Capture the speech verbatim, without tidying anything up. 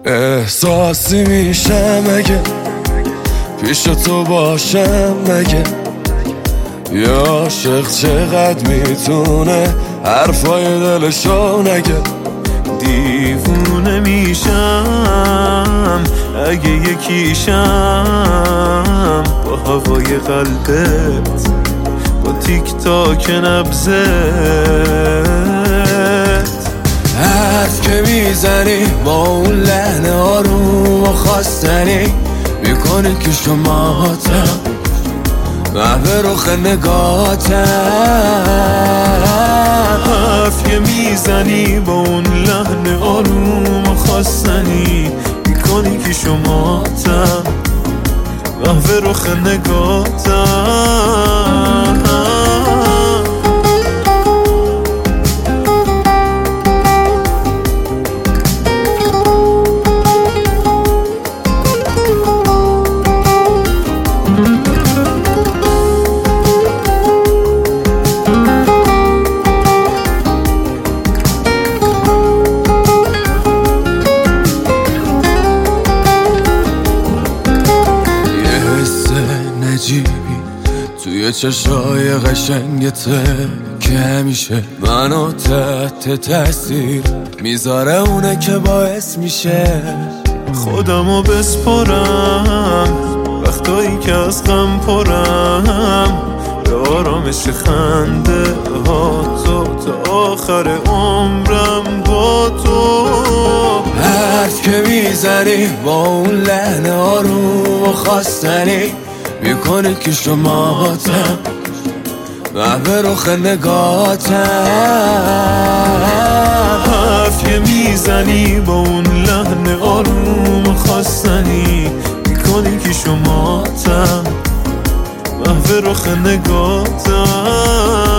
احساسی میشم اگه پیش تو باشم مگه یه عاشق چقدر میتونه حرفای دلشو نگه. دیوونه میشم اگه یکیشم با هوای قلبت، با تیک تاک نبضت. حرف که میزنی با اون لحن آروم و خواستنی میکنی که شماتم محو رخ نگاتم. حرف که میزنی با اون لحن آروم و خواستنی میکنی که شماتم محو رخ نگاتم. توی چشای قشنگته که همیشه منو تحت تاثیر میذاره، اونه که باعث میشه خودمو بسپرم وقتایی که از غم پرم به آرامش خنده ها تو تا آخر عمرم با تو. حرف که میزنی با اون لحن آروم و خواستنی میکنه که شماتم محو رخ نگاتم. حرف که میزنی با اون لحن آروم خواستنی میکنی که شماتم محو رخ نگاتم.